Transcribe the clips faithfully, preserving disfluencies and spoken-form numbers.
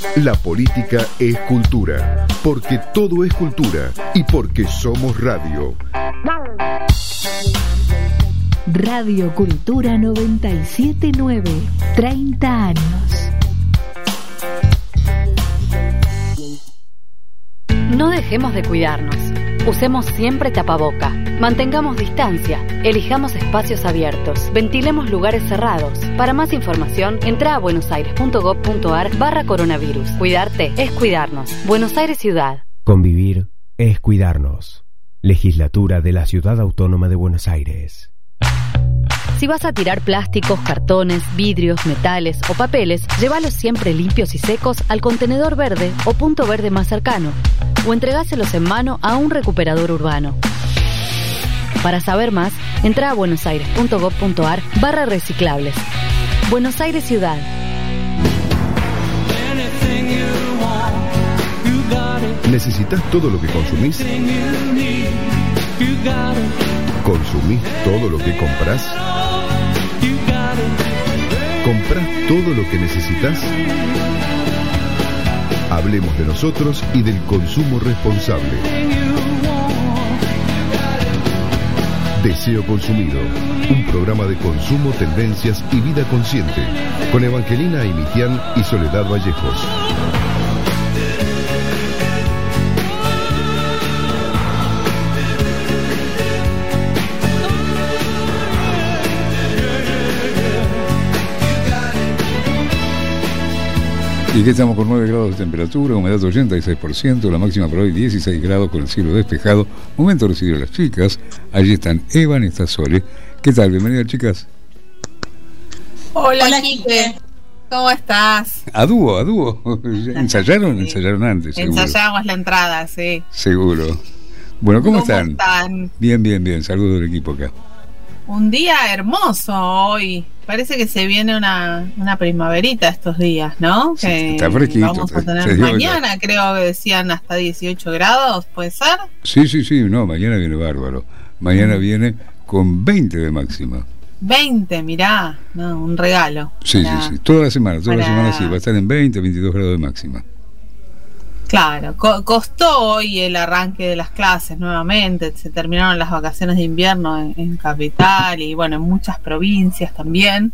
La política es cultura, porque todo es cultura y porque somos radio. Radio Cultura noventa y siete punto nueve, treinta años. No dejemos de cuidarnos. Usemos siempre tapaboca. Mantengamos distancia. Elijamos espacios abiertos. Ventilemos lugares cerrados. Para más información, entra a buenosaires.gov.ar barra coronavirus. Cuidarte es cuidarnos. Buenos Aires Ciudad. Convivir es cuidarnos. Legislatura de la Ciudad Autónoma de Buenos Aires. Si vas a tirar plásticos, cartones, vidrios, metales o papeles, llévalos siempre limpios y secos al contenedor verde o punto verde más cercano, o entregáselos en mano a un recuperador urbano. Para saber más, entra a buenosaires.gov.ar barra reciclables. Buenos Aires Ciudad. ¿Necesitas todo lo que consumís? ¿Consumís todo lo que comprás? ¿Comprás todo lo que necesitas? Hablemos de nosotros y del consumo responsable. Deseo Consumido, un programa de consumo, tendencias y vida consciente, con Evangelina Aimitian y Soledad Vallejos. Y que estamos con nueve grados de temperatura, humedad ochenta y seis por ciento, la máxima para hoy dieciséis grados con el cielo despejado. Momento de recibir a las chicas. Allí están Evan y está Sole. ¿Qué tal? Bienvenidas, chicas. Hola, Hola Quique. ¿Cómo estás? A dúo, a dúo. ¿Ensayaron? Sí. Ensayaron antes, seguro. Ensayamos la entrada, sí. Seguro. Bueno, ¿cómo, ¿Cómo están? están? Bien, bien, bien. Saludos del equipo acá. Un día hermoso hoy. Parece que se viene una, una primaverita estos días, ¿no? Sí, que está fresquito. Vamos a tener mañana, creo que decían hasta dieciocho grados, ¿puede ser? Sí, sí, sí, no, mañana viene bárbaro. Mañana mm. viene con veinte de máxima. veinte, mirá, no, un regalo. Sí, para, sí, sí, toda la semana, toda para... la semana sí, va a estar en veinte, veintidós grados de máxima. Claro, co- costó hoy el arranque de las clases nuevamente, se terminaron las vacaciones de invierno en, en Capital y bueno, en muchas provincias también,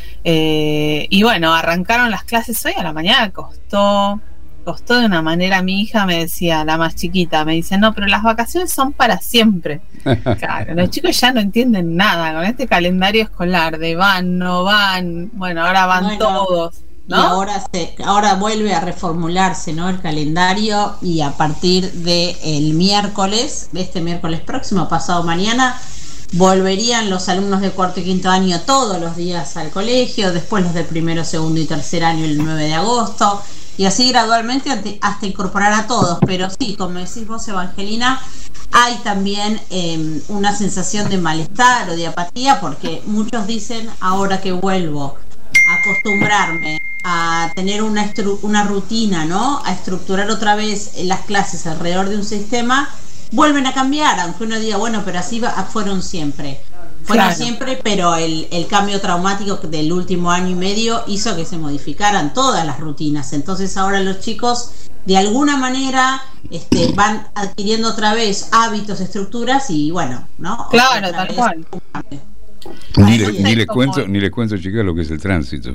eh, y bueno, arrancaron las clases hoy a la mañana, costó, costó de una manera. Mi hija me decía, la más chiquita, me dice, no, pero las vacaciones son para siempre. Claro, los chicos ya no entienden nada con este calendario escolar de van, no van, bueno, ahora van bueno. todos. ¿No? Y ahora se, ahora vuelve a reformularse, ¿no?, el calendario, y a partir de el miércoles, de este miércoles próximo, pasado mañana, volverían los alumnos de cuarto y quinto año todos los días al colegio, después los de primero, segundo y tercer año el nueve de agosto, y así gradualmente hasta incorporar a todos. Pero sí, como decís vos, Evangelina, hay también eh, una sensación de malestar o de apatía, porque muchos dicen, ahora que vuelvo a acostumbrarme a tener una, estru- una rutina, ¿no?, a estructurar otra vez las clases alrededor de un sistema, vuelven a cambiar, aunque uno diga, bueno, pero así va, fueron siempre. Fueron claro. siempre, pero el, el cambio traumático del último año y medio hizo que se modificaran todas las rutinas. Entonces ahora los chicos, de alguna manera, este, van adquiriendo otra vez hábitos, estructuras y bueno, ¿no? Claro, tal cual. Ni, le, ni les cuento, ni les cuento, chicas, lo que es el tránsito.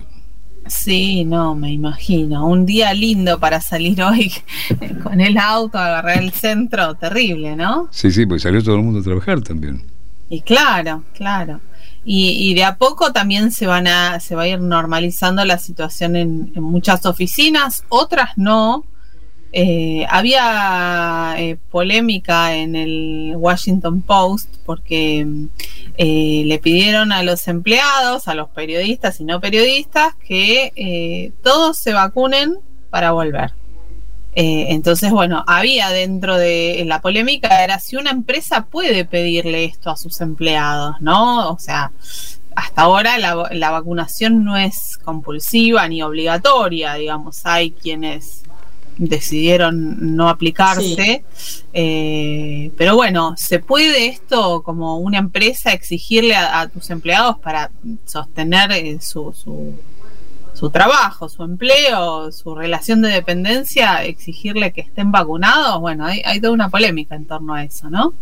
Sí, no, me imagino. Un día lindo para salir hoy con el auto, agarrar el centro, terrible, ¿no? Sí, sí, pues salió todo el mundo a trabajar también. Y claro, claro. Y, y de a poco también se van a, se va a ir normalizando la situación en, en muchas oficinas, otras no. Eh, había eh, polémica en el Washington Post porque eh, le pidieron a los empleados, a los periodistas y no periodistas, que eh, todos se vacunen para volver. Eh, entonces, bueno, había dentro de la polémica, era si una empresa puede pedirle esto a sus empleados, ¿no? O sea, hasta ahora la, la vacunación no es compulsiva ni obligatoria, digamos, hay quienes decidieron no aplicarse, sí. eh, pero bueno, ¿se puede esto como una empresa exigirle a, a tus empleados para sostener eh, su, su, su trabajo, su empleo, su relación de dependencia, exigirle que estén vacunados. Bueno, hay, hay toda una polémica en torno a eso, ¿no?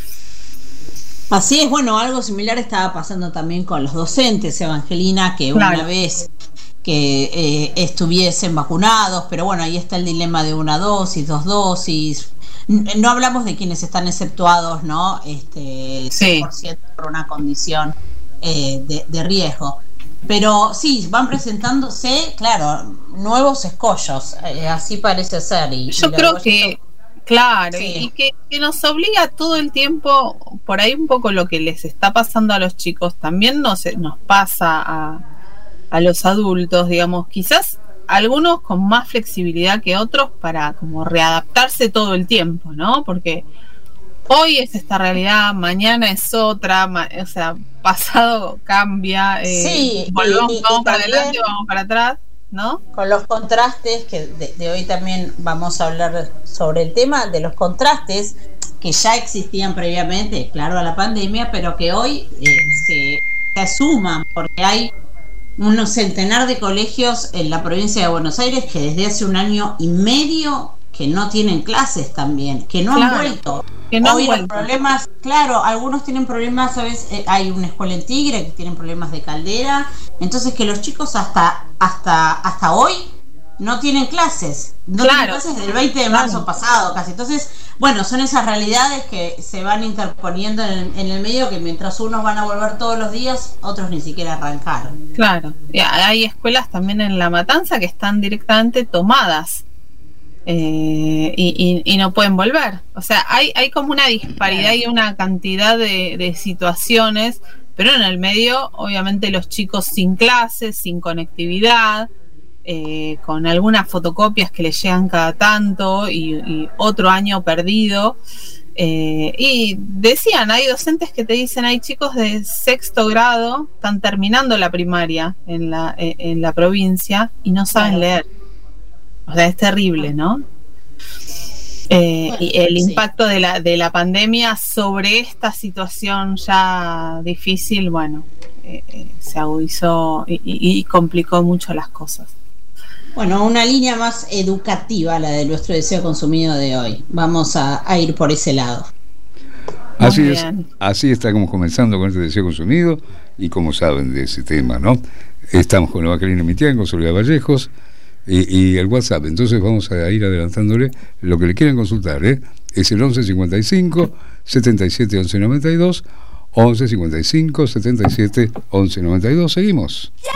Así es, bueno, algo similar estaba pasando también con los docentes, Evangelina, que claro. Una vez que eh, estuviesen vacunados, pero bueno, ahí está el dilema de una dosis, dos dosis. No hablamos de quienes están exceptuados, ¿no? Este, cien por ciento sí. Por una condición eh, de, de riesgo. Pero sí, van presentándose, claro, nuevos escollos, eh, así parece ser. Y, Yo y creo que, esto... claro, sí. y que, que nos obliga todo el tiempo, por ahí un poco lo que les está pasando a los chicos, también nos, nos pasa a, a los adultos, digamos, quizás algunos con más flexibilidad que otros para como readaptarse todo el tiempo, ¿no? Porque hoy es esta realidad, mañana es otra, ma- o sea, pasado cambia, eh, sí, volvemos, y, y, vamos y para también, adelante, vamos para atrás, ¿no? Con los contrastes, que de, de hoy también vamos a hablar sobre el tema de los contrastes que ya existían previamente, claro, a la pandemia, pero que hoy eh, se, se asuman, porque hay unos centenar de colegios en la provincia de Buenos Aires que desde hace un año y medio que no tienen clases también, que no claro, han vuelto. Que no Hoy han los vuelto. problemas, claro, algunos tienen problemas, ¿sabes? Eh, hay una escuela en Tigre que tienen problemas de caldera, entonces que los chicos hasta hasta hasta hoy no tienen clases, no claro. tienen clases desde el veinte de marzo claro. pasado casi. Entonces, bueno, son esas realidades que se van interponiendo en el, en el medio, que mientras unos van a volver todos los días, otros ni siquiera arrancaron. Claro, hay escuelas también en La Matanza que están directamente tomadas. Eh, y, y, y no pueden volver. O sea, hay, hay como una disparidad y una cantidad de, de situaciones, pero en el medio, obviamente, los chicos sin clases, sin conectividad, eh, con algunas fotocopias que les llegan cada tanto y, y otro año perdido. Eh, y decían, hay docentes que te dicen, hay chicos de sexto grado, están terminando la primaria en la, en la provincia y no saben leer. O sea, es terrible, ¿no? Eh, bueno, y el impacto sí. de la de la pandemia sobre esta situación ya difícil, bueno, eh, eh, se agudizó y, y, y complicó mucho las cosas. Bueno, una línea más educativa, la de nuestro deseo consumido de hoy. Vamos a, a ir por ese lado. Muy así bien. es, así estamos comenzando con este deseo consumido, y como saben de ese tema, ¿no? Estamos con Evangelina Mitián, con Soledad Vallejos. Y, y el WhatsApp, entonces vamos a ir adelantándole lo que le quieran consultar, ¿eh? Es el once cincuenta y cinco, setenta y siete, once noventa y dos, once cincuenta y cinco, setenta y siete, once noventa y dos. Seguimos. Yeah.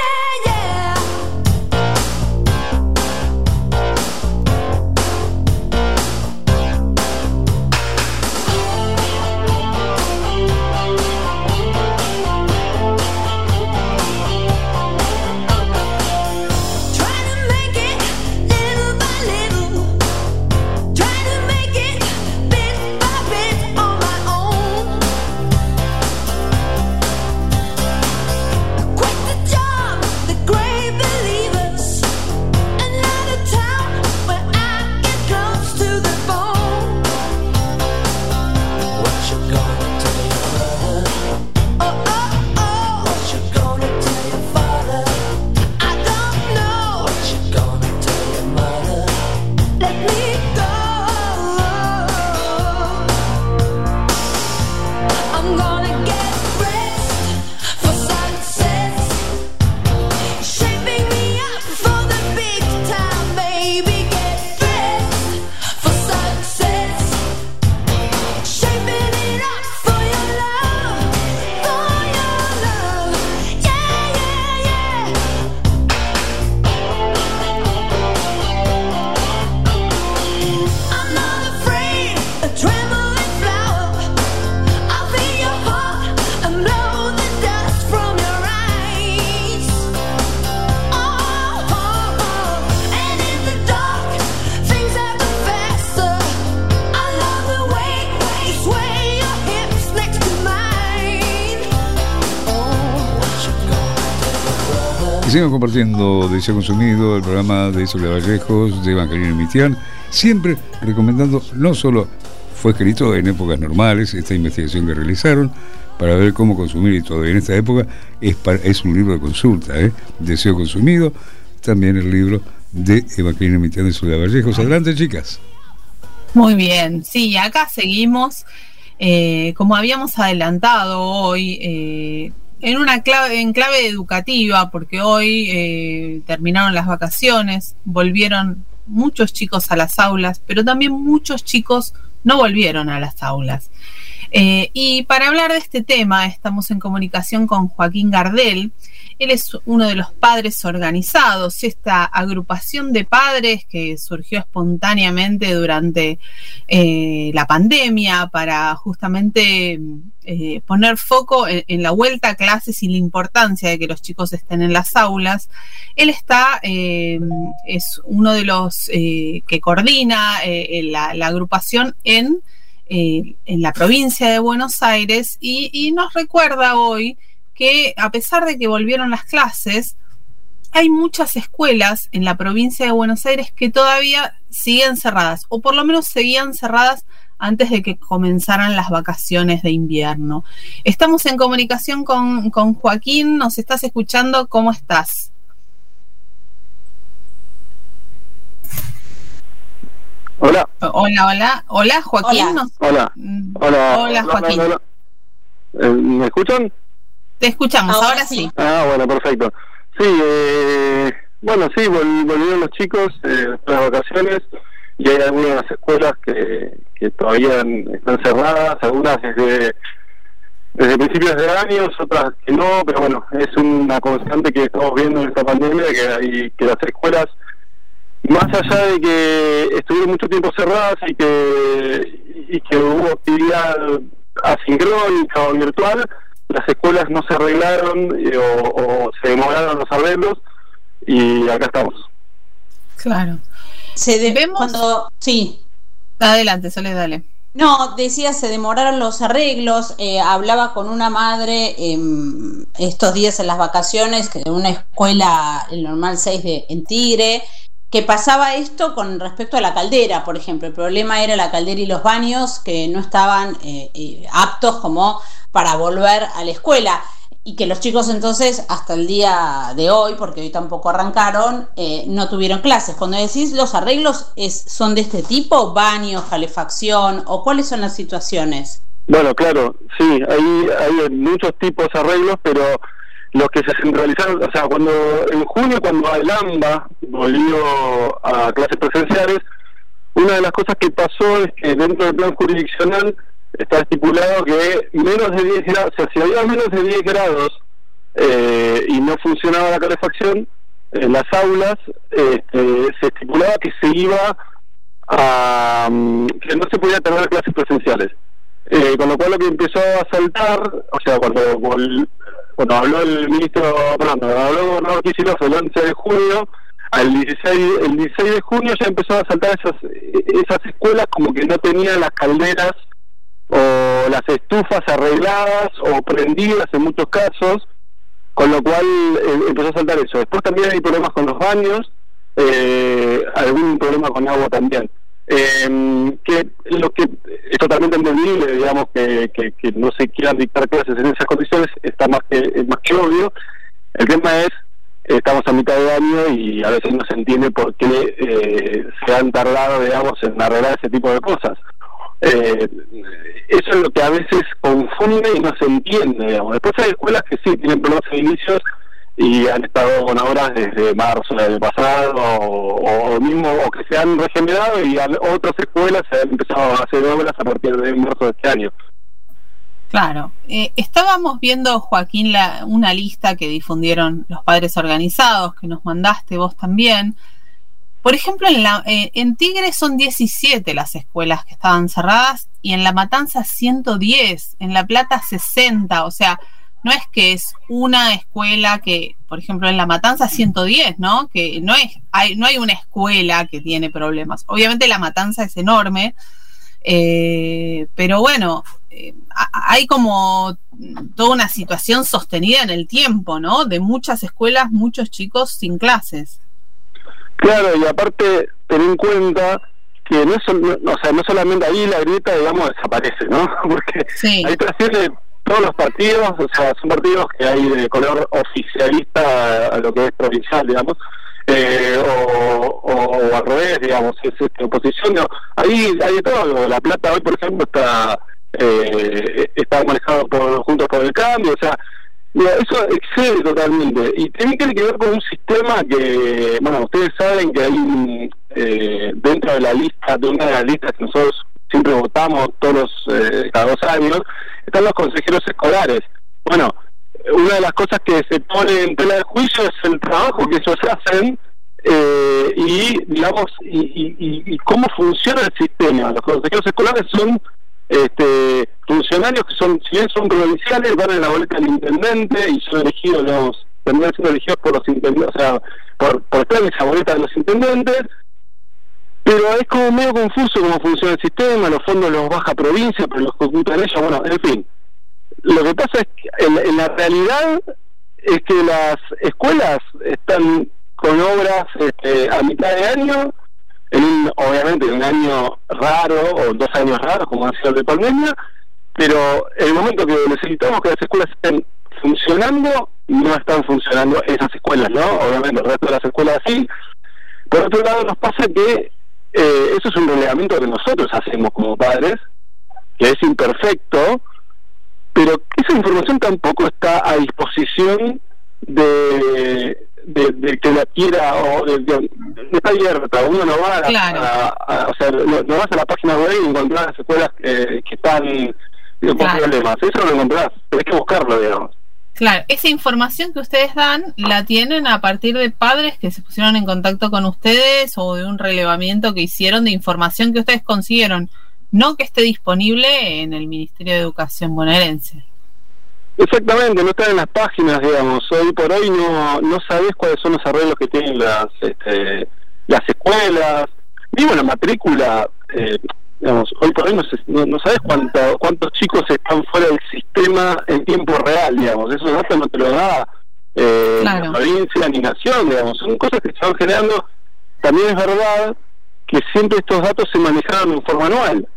Y seguimos compartiendo Deseo Consumido, el programa de Soledad Vallejos, de Evangelina Mitián, siempre recomendando, no solo fue escrito en épocas normales, esta investigación que realizaron, para ver cómo consumir y todo. Y en esta época es, para, es un libro de consulta, ¿eh? Deseo Consumido, también el libro de Evangelina Mitián y Soledad Vallejos. Adelante, chicas. Muy bien, sí, acá seguimos, eh, como habíamos adelantado hoy, eh, en una clave, en clave educativa, porque hoy eh, terminaron las vacaciones, volvieron muchos chicos a las aulas, pero también muchos chicos no volvieron a las aulas. Eh, y para hablar de este tema estamos en comunicación con Joaquín Gardel. Él es uno de los padres organizados, esta agrupación de padres que surgió espontáneamente durante eh, la pandemia para justamente eh, poner foco en, en la vuelta a clases y la importancia de que los chicos estén en las aulas. Él está, eh, es uno de los eh, que coordina eh, la, la agrupación en, eh, en la provincia de Buenos Aires y, y nos recuerda hoy que a pesar de que volvieron las clases, hay muchas escuelas en la provincia de Buenos Aires que todavía siguen cerradas, o por lo menos seguían cerradas antes de que comenzaran las vacaciones de invierno. Estamos en comunicación con, con Joaquín, nos estás escuchando, ¿cómo estás? Hola. Hola, hola. Hola, Joaquín. Hola. Nos... Hola. Hola. Hola, Joaquín. No, no, no. ¿Me escuchan? Te escuchamos, ahora, ahora sí. sí. Ah, bueno, perfecto. Sí, eh, bueno, sí, vol volvieron los chicos eh, después de las vacaciones y hay algunas escuelas que, que todavía están cerradas, algunas desde, desde principios de años, otras que no, pero bueno, es una constante que estamos viendo en esta pandemia, que, hay, que las escuelas, más allá de que estuvieron mucho tiempo cerradas y que, y que hubo actividad asincrónica o virtual, las escuelas no se arreglaron eh, o, o se demoraron los arreglos y acá estamos. Claro. Se debemos cuando sí. Adelante, Soledad, dale. No, decía, se demoraron los arreglos. Eh, hablaba con una madre eh, estos días en las vacaciones, que de una escuela, el normal seis de en Tigre, que pasaba esto con respecto a la caldera, por ejemplo. El problema era la caldera y los baños que no estaban eh, eh, aptos como para volver a la escuela, y que los chicos entonces hasta el día de hoy, porque hoy tampoco arrancaron, eh, no tuvieron clases. Cuando decís los arreglos, es, ¿son de este tipo? ¿Baños, calefacción? ¿O cuáles son las situaciones? Bueno, claro, sí, hay, hay muchos tipos de arreglos, pero los que se centralizaron, o sea, cuando en junio, cuando el AMBA volvió a clases presenciales, una de las cosas que pasó es que dentro del plan jurisdiccional está estipulado que menos de diez grados, o sea, si había menos de diez grados eh, y no funcionaba la calefacción en las aulas, eh, eh, se estipulaba que se iba a que no se podía tener clases presenciales, eh, con lo cual lo que empezó a saltar, o sea, cuando cuando habló el ministro, perdón, cuando habló el gobernador Kicillof el once de junio, al dieciséis, el dieciséis de junio ya empezó a saltar esas esas escuelas como que no tenían las calderas o las estufas arregladas o prendidas en muchos casos, con lo cual eh, empezó a saltar eso. Después también hay problemas con los baños, eh, algún problema con agua también, eh, que lo que es totalmente entendible, digamos, que, que, que no se quieran dictar clases en esas condiciones, está más que, es más que obvio. El tema es, estamos a mitad de año y a veces no se entiende por qué eh, se han tardado, digamos, en arreglar ese tipo de cosas. Eh, eso es lo que a veces confunde y no se entiende, digamos. Después hay escuelas que sí tienen problemas de inicios y han estado con obras desde marzo del pasado o, o mismo o que se han regenerado, y otras escuelas se han empezado a hacer obras a partir de marzo de este año. Claro, eh, estábamos viendo, Joaquín, la, una lista que difundieron los padres organizados, que nos mandaste vos también. Por ejemplo, en, la, eh, en Tigre son diecisiete las escuelas que estaban cerradas y en La Matanza ciento diez, en La Plata sesenta, o sea, no es que es una escuela que, por ejemplo, en La Matanza ciento diez, ¿no? Que no es, hay, no hay una escuela que tiene problemas. Obviamente La Matanza es enorme, eh, pero bueno, eh, hay como toda una situación sostenida en el tiempo, ¿no? De muchas escuelas, muchos chicos sin clases. Claro, y aparte, ten en cuenta que no, sol, no, o sea, no solamente ahí la grieta, digamos, desaparece, ¿no? Porque sí. Ahí trasciende todos los partidos, o sea, son partidos que hay de color oficialista a lo que es provincial, digamos, eh, o, o, o al revés, digamos, es este, oposición. No, ahí hay de todo. La Plata hoy, por ejemplo, está eh, está manejado por Juntos por el Cambio, o sea, mira, eso excede totalmente. Y también tiene que ver con un sistema que, bueno, ustedes saben que hay eh, dentro de la lista, de una de las listas que nosotros siempre votamos todos los, eh, cada dos años, están los consejeros escolares. Bueno, una de las cosas que se pone en tela de juicio es el trabajo que ellos hacen eh, y, digamos, y, y, y cómo funciona el sistema. Los consejeros escolares son este, funcionarios que son, si bien son provinciales, van en la boleta del intendente y son elegidos, los, terminan siendo elegidos por los intendentes, o sea, por, por estar en esa boleta de los intendentes. Pero es como medio confuso cómo funciona el sistema, los fondos los baja provincia, pero los computan ellos, bueno, en fin. Lo que pasa es que en, en la realidad es que las escuelas están con obras este, a mitad de año, en un, obviamente en un año raro, o dos años raros, como ha sido el de pandemia, pero en el momento que necesitamos que las escuelas estén funcionando, no están funcionando esas escuelas, ¿no? Obviamente el resto de las escuelas sí. Por otro lado, nos pasa que Eh, eso es un relevamiento que nosotros hacemos como padres, que es imperfecto, pero esa información tampoco está a disposición de, de, de que la quiera, o de, de, no está abierta. Uno no va a, claro. a, a, o sea, no, no vas a la página web y encontrás las escuelas que, que están digo, con claro. problemas. Eso no lo encontrás, tenés que buscarlo, digamos. Claro, esa información que ustedes dan la tienen a partir de padres que se pusieron en contacto con ustedes o de un relevamiento que hicieron de información que ustedes consiguieron, no que esté disponible en el Ministerio de Educación bonaerense. Exactamente, no está en las páginas, digamos. Hoy por hoy no no sabés cuáles son los arreglos que tienen las este, las escuelas, digo la matrícula. Eh, Digamos, hoy por hoy no, no, no sabes cuánto, cuántos chicos están fuera del sistema en tiempo real, digamos. Esos datos no te lo da eh, claro. la provincia ni nación, digamos. Son cosas que se van generando. También es verdad que siempre estos datos se manejaban en forma anual.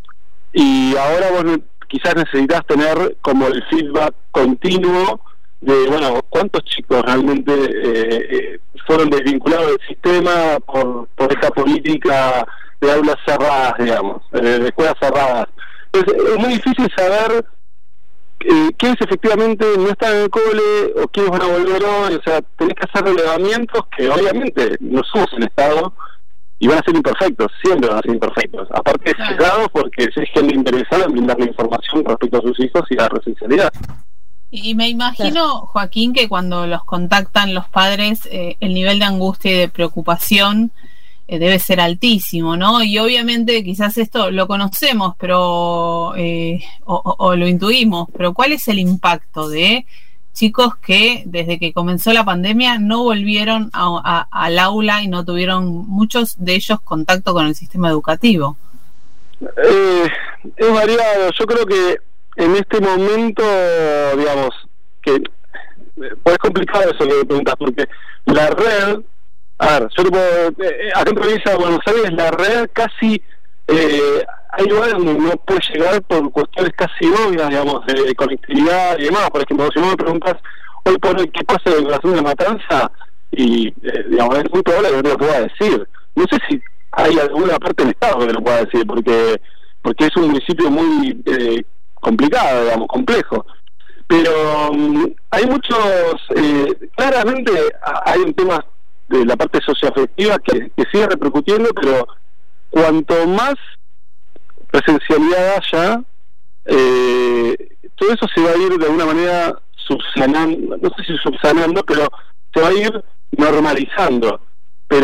Y ahora vos quizás necesitas tener como el feedback continuo de, bueno, cuántos chicos realmente eh, eh, fueron desvinculados del sistema por, por esta política de aulas cerradas, digamos, de escuelas cerradas. Entonces, es muy difícil saber eh, quiénes efectivamente no están en el cole o quiénes van a volver hoy. O sea, tenés que hacer relevamientos que obviamente no somos en estado y van a ser imperfectos, siempre van a ser imperfectos. Aparte de cerrados porque es gente interesada en brindarle información respecto a sus hijos y la residencialidad. Y me imagino, Joaquín, que cuando los contactan los padres, eh, el nivel de angustia y de preocupación debe ser altísimo, ¿no? Y obviamente quizás esto lo conocemos, pero eh, o, o, o lo intuimos, pero ¿cuál es el impacto de chicos que desde que comenzó la pandemia no volvieron a, a, al aula y no tuvieron muchos de ellos contacto con el sistema educativo? Eh, es variado. Yo creo que en este momento, digamos, que eh, es complicado eso que me preguntas, porque la red, a ver, yo te puedo, eh, acá en provincia de Buenos Aires, la red casi, eh, hay lugares donde no puede llegar por cuestiones casi obvias, digamos, de, de conectividad y demás. Por ejemplo, si vos me preguntas hoy por hoy qué pasa en la zona de Matanza, y, eh, digamos, es muy probable que no te lo pueda decir. No sé si hay alguna parte del Estado que te lo pueda decir, porque porque es un municipio muy eh, complicado, digamos, complejo. Pero um, hay muchos, eh, claramente hay un tema de la parte socioafectiva que, que sigue repercutiendo, pero cuanto más presencialidad haya, eh, todo eso se va a ir de alguna manera subsanando, no sé si subsanando, pero se va a ir normalizando. Pero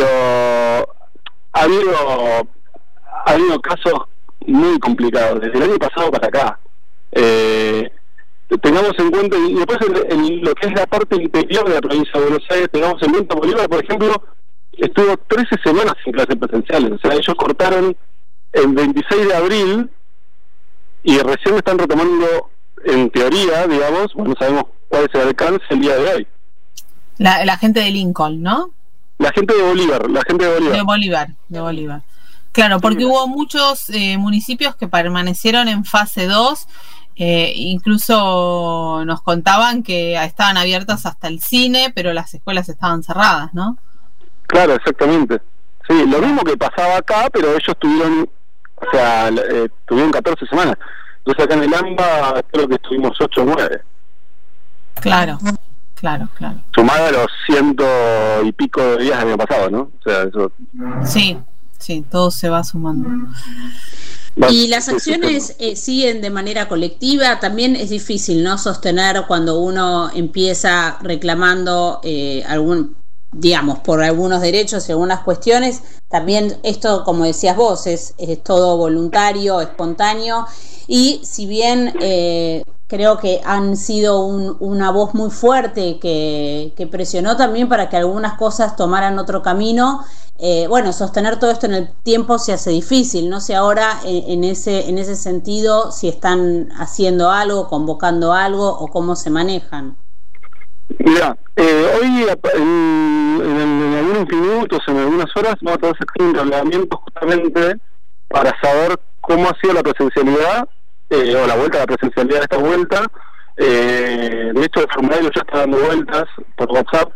ha habido, ha habido casos muy complicados, desde el año pasado para acá. Eh, tengamos en cuenta, y después en, en lo que es la parte interior de la provincia de Buenos Aires, tengamos en cuenta, Bolívar, por ejemplo, estuvo trece semanas sin clases presenciales. O sea, ellos cortaron el veintiséis de abril y recién están retomando, en teoría, digamos, bueno, sabemos cuál es el alcance el día de hoy. La, la gente de Lincoln, ¿no? La gente de Bolívar, la gente de Bolívar. De Bolívar, de Bolívar. Claro, porque hubo muchos eh, municipios que permanecieron en fase dos Eh, incluso nos contaban que estaban abiertas hasta el cine, pero las escuelas estaban cerradas, ¿no? Claro, exactamente. Sí, lo mismo que pasaba acá, pero ellos tuvieron, o sea, eh, tuvieron catorce semanas. Entonces acá en el AMBA creo que estuvimos ocho o nueve. Claro, claro, claro. Sumada a los ciento y pico de días del año pasado, ¿no? O sea, eso... Sí, sí, todo se va sumando. Y las acciones eh, siguen de manera colectiva. También es difícil, ¿no?, sostener cuando uno empieza reclamando eh, algún, digamos, por algunos derechos y algunas cuestiones. También esto, como decías vos, es, es todo voluntario, espontáneo. Y si bien eh, creo que han sido un, una voz muy fuerte que, que presionó también para que algunas cosas tomaran otro camino, Eh, bueno, sostener todo esto en el tiempo se hace difícil. No sé ahora en, en ese en ese sentido si están haciendo algo, convocando algo o cómo se manejan. Mira, eh, hoy en, en, en algunos minutos, en algunas horas, vamos a tener que sacar un reglamento justamente para saber cómo ha sido la presencialidad eh, o la vuelta a la presencialidad de esta vuelta. Eh, de hecho, el formulario ya está dando vueltas por WhatsApp.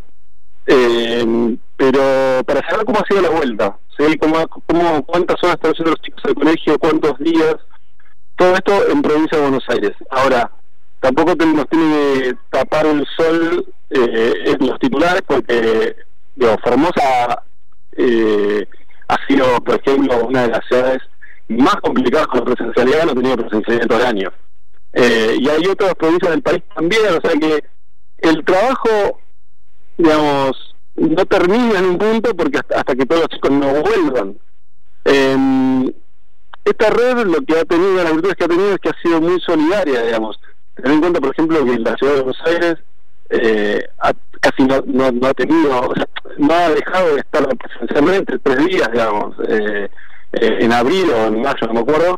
Eh, pero para saber cómo ha sido la vuelta, ¿sí? ¿Cómo, cómo, cuántas horas están haciendo los chicos al colegio, cuántos días, todo esto en provincia de Buenos Aires. Ahora, tampoco nos tiene que tapar el sol eh, en los titulares, porque digo, Formosa eh, ha sido, por ejemplo, una de las ciudades más complicadas con la presencialidad, no ha tenido presencialidad todo el año. Eh, y hay otras provincias del país también, o sea que el trabajo, digamos, no termina en un punto porque hasta, hasta que todos los chicos no vuelvan. Eh, esta red lo que ha tenido, las virtudes que ha tenido es que ha sido muy solidaria, digamos. Ten en cuenta, por ejemplo, que la ciudad de Buenos Aires eh, ha, casi no, no, no ha tenido, o sea, no ha dejado de estar presencialmente tres días, digamos, eh, eh, en abril o en mayo, no me acuerdo,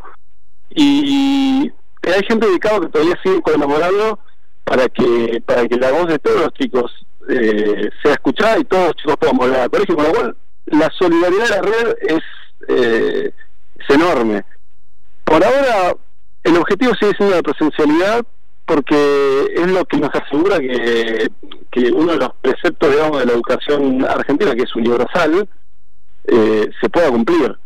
y hay gente dedicada que todavía sigue colaborando para que para que la voz de todos los chicos eh, sea escuchada y todos los chicos puedan volver al colegio, con lo cual la solidaridad de la red es, eh, es enorme. Por ahora el objetivo sigue siendo la presencialidad, porque es lo que nos asegura que, que uno de los preceptos, digamos, de la educación argentina, que es universal, eh, se pueda cumplir.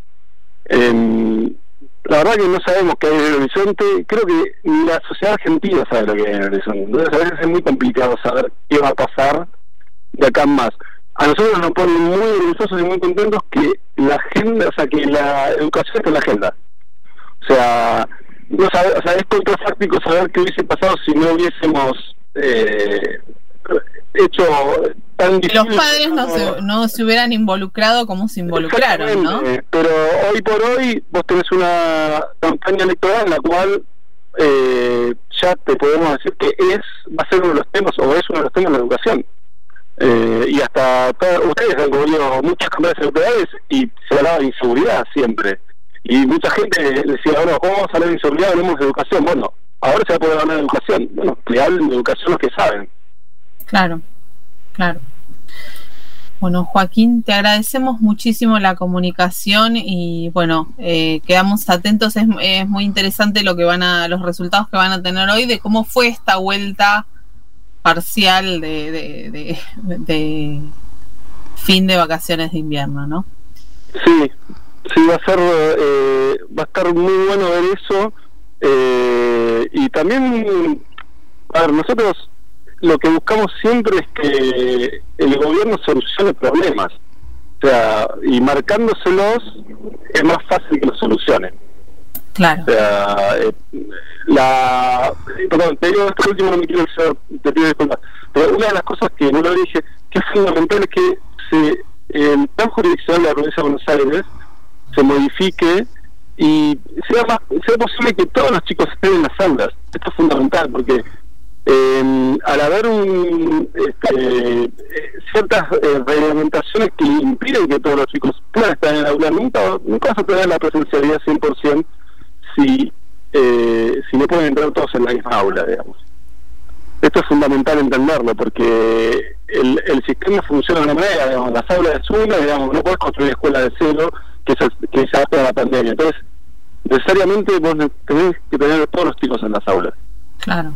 Eh, la verdad que no sabemos qué hay en el horizonte. Creo que ni la sociedad argentina sabe lo que hay en el horizonte. Entonces a veces es muy complicado saber qué va a pasar de acá en más. A nosotros nos ponen muy orgullosos y muy contentos que la agenda, o sea, que la educación está en la agenda. O sea, no sabe, o sea, es contrafáctico saber qué hubiese pasado si no hubiésemos eh, hecho tan difícil. Los padres no se, no se hubieran involucrado como se involucraron, ¿no? Pero hoy por hoy vos tenés una campaña electoral en la cual eh, ya te podemos decir que es va a ser uno de los temas, o es uno de los temas de la educación. Eh, y hasta todos, ustedes han tenido muchas campañas electorales y se hablaba de inseguridad siempre. Y mucha gente decía, bueno, ¿cómo vamos a hablar de inseguridad? Hablemos de educación. Bueno, ahora se va a poder hablar de educación. Bueno, que hablen de educación los que saben. Claro, claro. Bueno, Joaquín, te agradecemos muchísimo la comunicación y bueno, eh, quedamos atentos. Es, es muy interesante lo que van a, los resultados que van a tener hoy de cómo fue esta vuelta parcial de, de, de, de fin de vacaciones de invierno, ¿no? Sí. Sí, va a ser, eh, va a estar muy bueno ver eso, eh, y también, a ver, nosotros lo que buscamos siempre es que el gobierno solucione problemas, o sea, y marcándoselos es más fácil que los solucione. Claro. O sea, eh, la, perdón, te digo esto último, no me quiero hacer, te pido disculpas, pero una de las cosas que no lo dije, que es fundamental, es que se, el plan jurisdiccional de la provincia de Buenos Aires se modifique y sea más sea posible que todos los chicos estén en las aulas. Esto es fundamental porque eh, al haber un, este, ciertas eh, reglamentaciones que impiden que todos los chicos puedan estar en el aula, nunca, nunca vas a tener la presencialidad cien por ciento si, eh, si no pueden entrar todos en la misma aula, digamos. Esto es fundamental entenderlo, porque el, el sistema funciona de una manera, digamos, las aulas es una, digamos, no puedes construir escuela de cero, que se, que se adapta a la pandemia. Entonces, necesariamente vos tenés que tener todos los chicos en las aulas. Claro.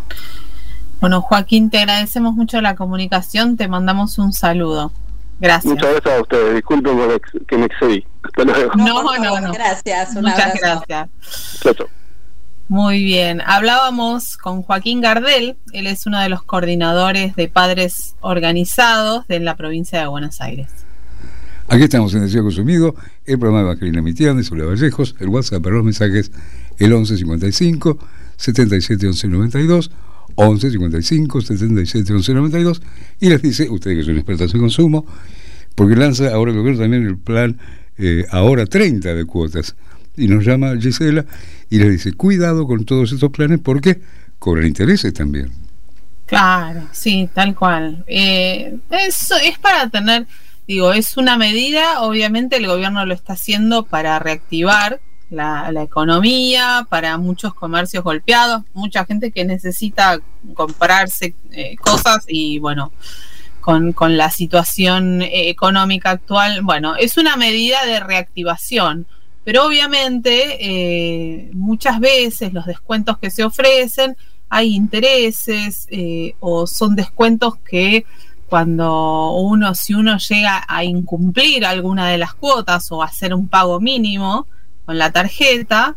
Bueno, Joaquín, te agradecemos mucho la comunicación, te mandamos un saludo. Gracias. Muchas gracias a ustedes, disculpen por ex- que me excedí. Hasta luego. No, no, no. no. Gracias, un Muchas abrazo. gracias. Chao, chao. Muy bien, hablábamos con Joaquín Gardel, él es uno de los coordinadores de padres organizados de la provincia de Buenos Aires. Aquí estamos en Deseo Consumido, el programa de Evangelina Mitián de Soledad Vallejos, el WhatsApp para los mensajes, el once cincuenta y cinco, setenta y siete, once noventa y dos, once cincuenta y cinco, setenta y siete, once noventa y dos, y les dice, ustedes que son expertos en consumo, porque lanza ahora el gobierno también el plan eh, ahora treinta de cuotas, y nos llama Gisela y les dice, cuidado con todos estos planes porque cobran intereses también. Claro, sí, tal cual. Eh, eso es para tener, digo, es una medida, obviamente el gobierno lo está haciendo para reactivar la, la economía, para muchos comercios golpeados, mucha gente que necesita comprarse eh, cosas y bueno, con, con la situación eh, económica actual, bueno, es una medida de reactivación. Pero obviamente eh, muchas veces los descuentos que se ofrecen hay intereses eh, o son descuentos que cuando uno, si uno llega a incumplir alguna de las cuotas o hacer un pago mínimo con la tarjeta,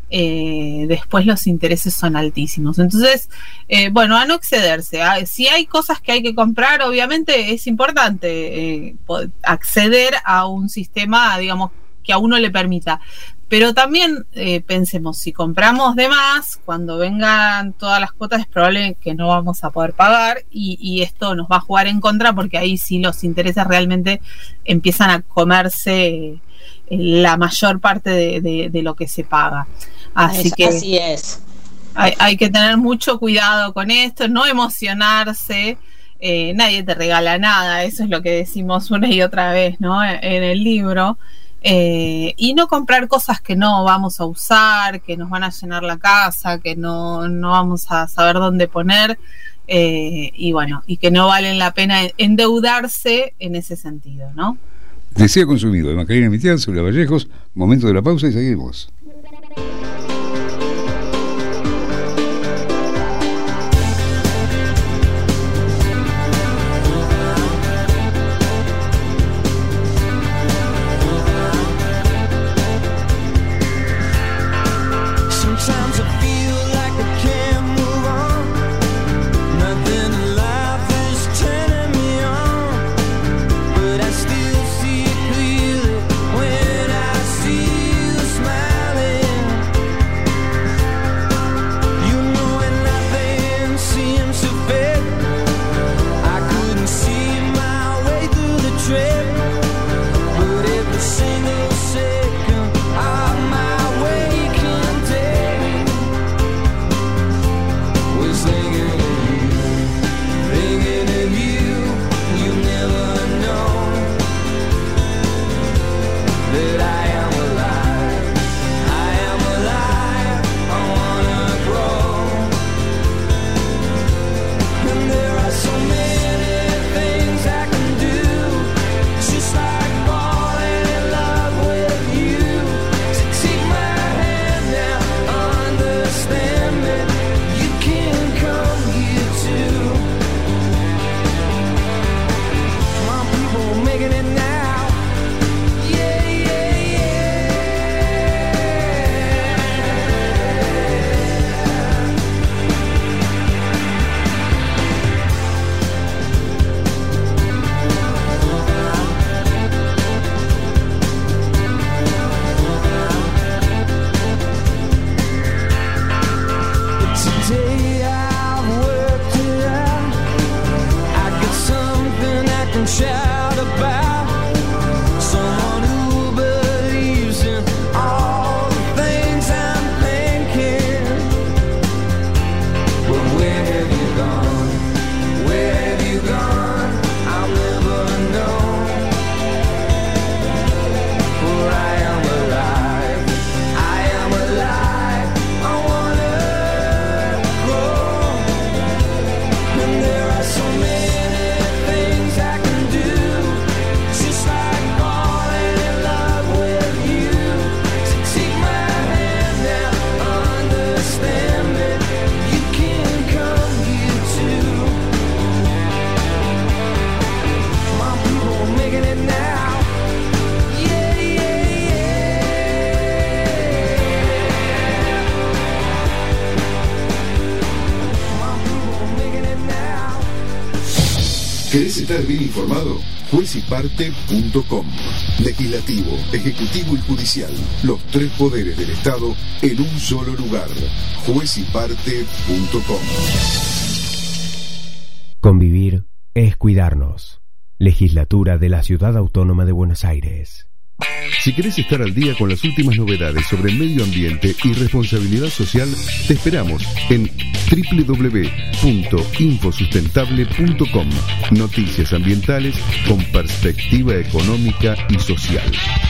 eh, después los intereses son altísimos. Entonces, eh, bueno, a no excederse. A, si hay cosas que hay que comprar, obviamente es importante eh, acceder a un sistema, digamos, que a uno le permita, pero también eh, pensemos, si compramos de más, cuando vengan todas las cuotas es probable que no vamos a poder pagar y, y esto nos va a jugar en contra porque ahí sí los intereses realmente empiezan a comerse eh, la mayor parte de, de, de lo que se paga. Así es, que así es. Hay, hay que tener mucho cuidado con esto, no emocionarse. Eh, nadie te regala nada, eso es lo que decimos una y otra vez, ¿no? En, en el libro. Eh, y no comprar cosas que no vamos a usar, que nos van a llenar la casa, que no, no vamos a saber dónde poner, eh, y bueno, y que no valen la pena endeudarse en ese sentido, ¿no? Deseo Consumido, de Evangelina Mitián, Soledad Vallejos, momento de la pausa y seguimos. Still see it clearly when I see you smile. ¿Querés estar bien informado? juez y parte punto com. Legislativo, Ejecutivo y Judicial. Los tres poderes del Estado en un solo lugar. juez y parte punto com. Convivir es cuidarnos. Legislatura de la Ciudad Autónoma de Buenos Aires. Si querés estar al día con las últimas novedades sobre el medio ambiente y responsabilidad social, te esperamos en doble u doble u doble u punto infosustentable punto com. Noticias ambientales con perspectiva económica y social.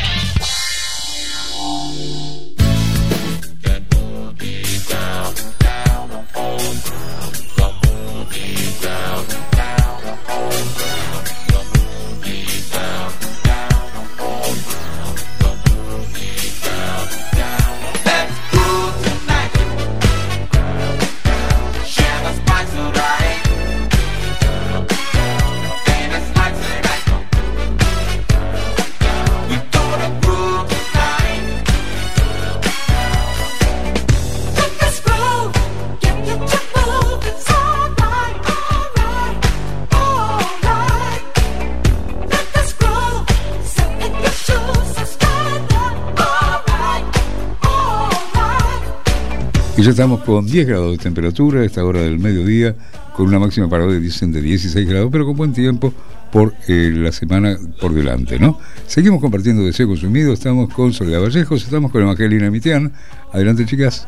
Y ya estamos con diez grados de temperatura a esta hora del mediodía, con una máxima para hoy dicen de dieciséis grados, pero con buen tiempo por eh, la semana por delante, ¿no? Seguimos compartiendo Deseo Consumido, estamos con Soledad Vallejos, estamos con Evangelina Mitián. Adelante, chicas.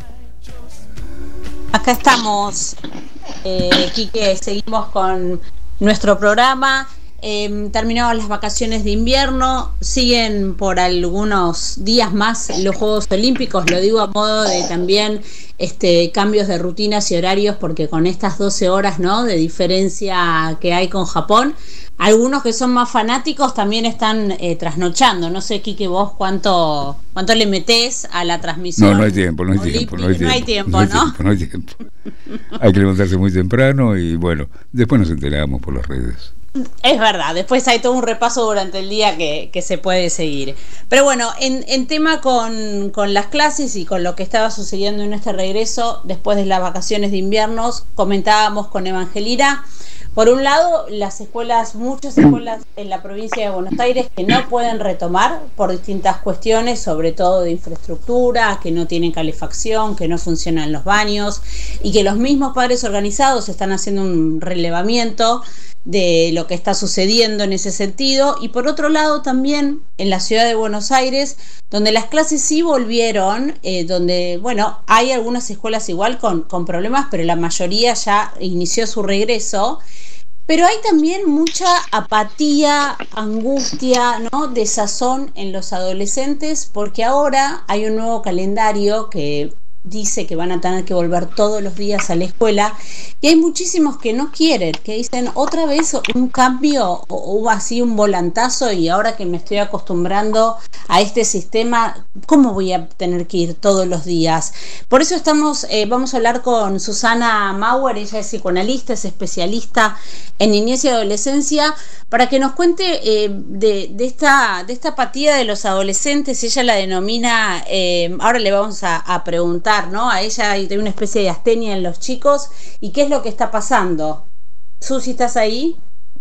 Acá estamos, eh, Quique, seguimos con nuestro programa. Eh, terminaron las vacaciones de invierno, siguen por algunos días más los Juegos Olímpicos, lo digo a modo de también este, cambios de rutinas y horarios, porque con estas doce horas, ¿no?, de diferencia que hay con Japón, algunos que son más fanáticos también están eh, trasnochando. No sé, Quique, vos cuánto cuánto le metés a la transmisión. No, no hay tiempo, no hay tiempo, no hay tiempo, no hay tiempo, no hay ¿no? tiempo, no hay tiempo. Hay que levantarse muy temprano y bueno, después nos enteramos por las redes. Es verdad, después hay todo un repaso durante el día que, que se puede seguir. Pero bueno, en, en tema con, con las clases y con lo que estaba sucediendo en este regreso después de las vacaciones de invierno, comentábamos con Evangelina. Por un lado, las escuelas, muchas escuelas en la provincia de Buenos Aires que no pueden retomar por distintas cuestiones, sobre todo de infraestructura, que no tienen calefacción, que no funcionan los baños, y que los mismos padres organizados están haciendo un relevamiento de lo que está sucediendo en ese sentido. Y por otro lado también en la ciudad de Buenos Aires, donde las clases sí volvieron, eh, donde, bueno, hay algunas escuelas igual con, con problemas, pero la mayoría ya inició su regreso. Pero hay también mucha apatía, angustia, ¿no?, desazón en los adolescentes, porque ahora hay un nuevo calendario que dice que van a tener que volver todos los días a la escuela, y hay muchísimos que no quieren, que dicen otra vez un cambio, o hubo así un volantazo, y ahora que me estoy acostumbrando a este sistema, ¿cómo voy a tener que ir todos los días? Por eso estamos, eh, vamos a hablar con Susana Mauer, ella es psicoanalista, es especialista en niñez y adolescencia, para que nos cuente eh, de, de, esta, de esta apatía de los adolescentes. Ella la denomina, eh, ahora le vamos a, a preguntar, ¿no?, a ella hay una especie de astenia en los chicos, y qué es lo que está pasando. Susi, ¿estás ahí?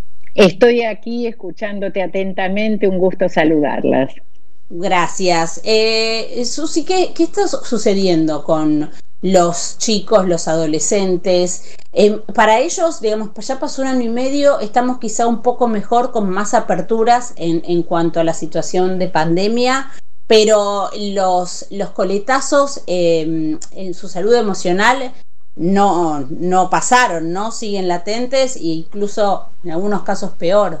Estoy aquí escuchándote atentamente, un gusto saludarlas. Gracias. Eh, Susi, ¿qué, ¿qué está sucediendo con los chicos, los adolescentes? Eh, para ellos, digamos, ya pasó un año y medio, estamos quizá un poco mejor, con más aperturas en, en cuanto a la situación de pandemia, pero los, los coletazos eh, en su salud emocional no, no pasaron, ¿no? Siguen latentes, e incluso en algunos casos peor.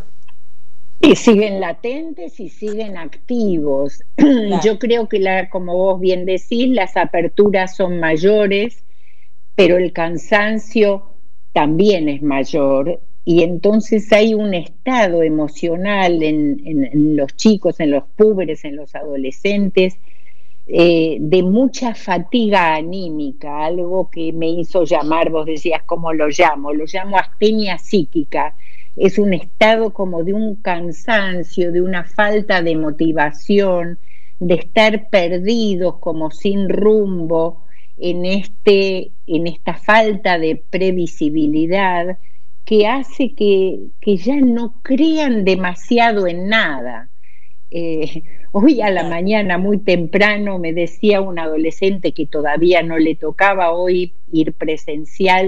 Y siguen latentes y siguen activos. Claro. Yo creo que, la, como vos bien decís, las aperturas son mayores, pero el cansancio también es mayor, y entonces hay un estado emocional en, en, en los chicos, en los púberes, en los adolescentes, eh, de mucha fatiga anímica, algo que me hizo llamar, vos decías, ¿cómo lo llamo? Lo llamo astenia psíquica. Es un estado como de un cansancio, de una falta de motivación, de estar perdidos, como sin rumbo, en, este, en esta falta de previsibilidad que hace que, que ya no crean demasiado en nada. Eh, hoy a la mañana muy temprano me decía un adolescente que todavía no le tocaba hoy ir presencial,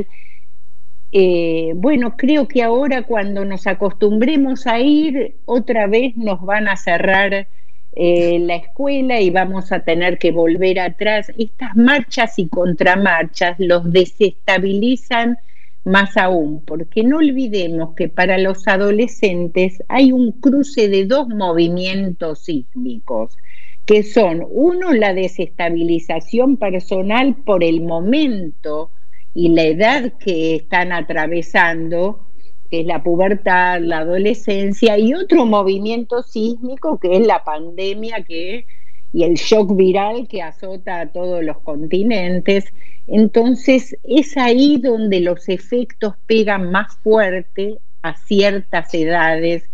eh, bueno, creo que ahora cuando nos acostumbremos a ir, otra vez nos van a cerrar eh, la escuela y vamos a tener que volver atrás. Estas marchas y contramarchas los desestabilizan más aún, porque no olvidemos que para los adolescentes hay un cruce de dos movimientos sísmicos, que son, uno, la desestabilización personal por el momento y la edad que están atravesando, que es la pubertad, la adolescencia, y otro movimiento sísmico que es la pandemia que, y el shock viral que azota a todos los continentes. Entonces es ahí donde los efectos pegan más fuerte a ciertas edades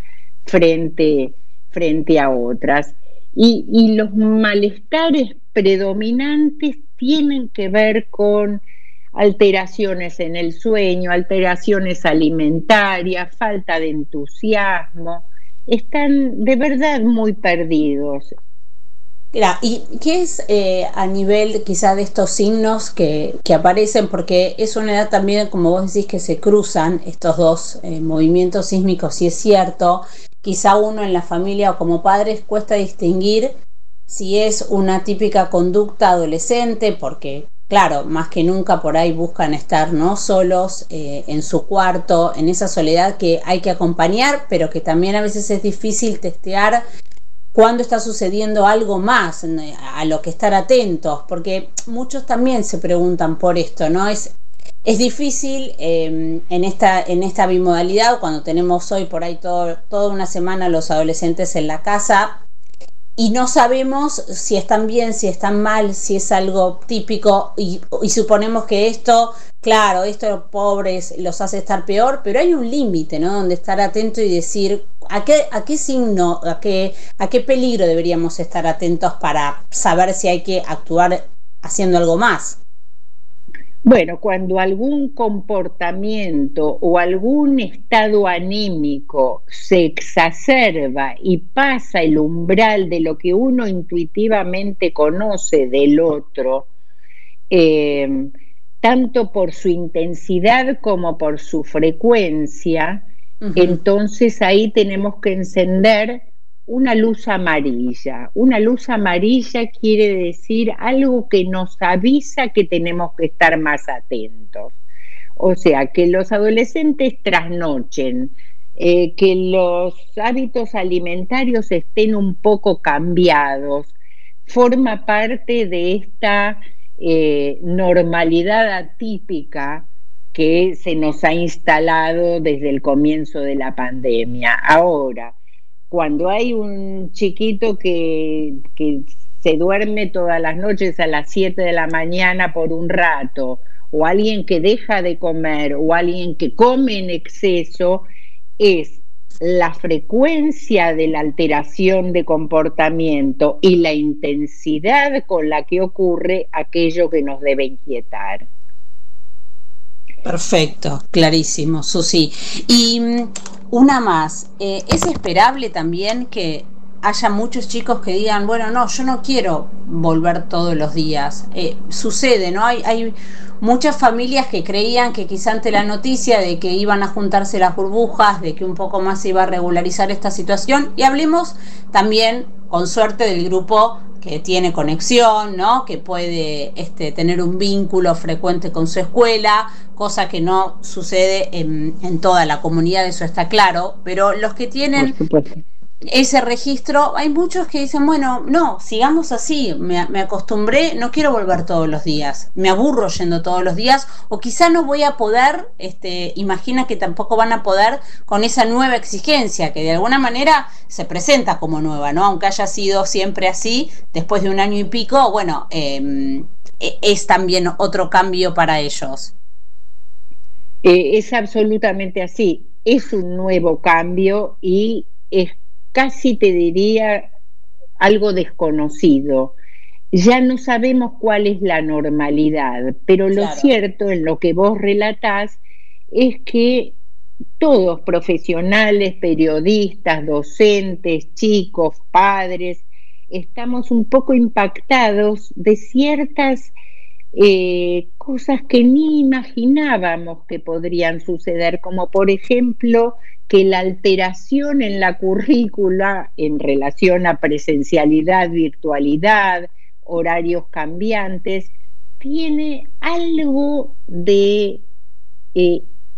frente, frente a otras. Y, y los malestares predominantes tienen que ver con alteraciones en el sueño, alteraciones alimentarias, falta de entusiasmo. Están de verdad muy perdidos. Claro, ¿y qué es eh, a nivel quizá de estos signos que, que aparecen? Porque es una edad también, como vos decís, que se cruzan estos dos eh, movimientos sísmicos, si es cierto. Quizá uno en la familia o como padres cuesta distinguir si es una típica conducta adolescente, porque claro, más que nunca por ahí buscan estar no solos eh, en su cuarto, en esa soledad que hay que acompañar, pero que también a veces es difícil testear cuándo está sucediendo algo más, a lo que estar atentos, porque muchos también se preguntan por esto, ¿no? Es, es difícil eh, en esta en esta bimodalidad, cuando tenemos hoy por ahí todo, toda una semana los adolescentes en la casa y no sabemos si están bien, si están mal, si es algo típico, y, y suponemos que esto, claro, esto a los pobres los hace estar peor, pero hay un límite, ¿no? Donde estar atento y decir a qué, a qué signo, a qué, a qué peligro deberíamos estar atentos para saber si hay que actuar haciendo algo más. Bueno, cuando algún comportamiento o algún estado anímico se exacerba y pasa el umbral de lo que uno intuitivamente conoce del otro, eh, tanto por su intensidad como por su frecuencia, uh-huh. Entonces ahí tenemos que encender una luz amarilla. Una luz amarilla quiere decir algo que nos avisa que tenemos que estar más atentos. O sea, que los adolescentes trasnochen, eh, que los hábitos alimentarios estén un poco cambiados, forma parte de esta eh, normalidad atípica que se nos ha instalado desde el comienzo de la pandemia. Ahora, cuando hay un chiquito que, que se duerme todas las noches a las siete de la mañana por un rato, o alguien que deja de comer, o alguien que come en exceso, es la frecuencia de la alteración de comportamiento y la intensidad con la que ocurre aquello que nos debe inquietar. Perfecto, clarísimo, Susi. Y una más, eh, ¿es esperable también que haya muchos chicos que digan, bueno, no, yo no quiero volver todos los días? Eh, sucede, ¿no? Hay, hay muchas familias que creían que quizá ante la noticia de que iban a juntarse las burbujas, de que un poco más se iba a regularizar esta situación, y hablemos también, con suerte, del grupo que tiene conexión, ¿no? Que puede este, tener un vínculo frecuente con su escuela, cosa que no sucede en, en toda la comunidad, eso está claro, pero los que tienen ese registro, hay muchos que dicen, bueno, no, sigamos así, me, me acostumbré, no quiero volver todos los días, me aburro yendo todos los días, o quizá no voy a poder, este, imagina que tampoco van a poder con esa nueva exigencia, que de alguna manera se presenta como nueva, ¿no? Aunque haya sido siempre así, después de un año y pico, bueno, eh, es también otro cambio para ellos. Eh, es absolutamente así, es un nuevo cambio y es casi te diría algo desconocido. Ya no sabemos cuál es la normalidad, pero lo claro. cierto en lo que vos relatás es que todos, profesionales, periodistas, docentes, chicos, padres, estamos un poco impactados de ciertas eh, cosas que ni imaginábamos que podrían suceder, como por ejemplo que la alteración en la currícula en relación a presencialidad, virtualidad, horarios cambiantes, tiene algo de, eh,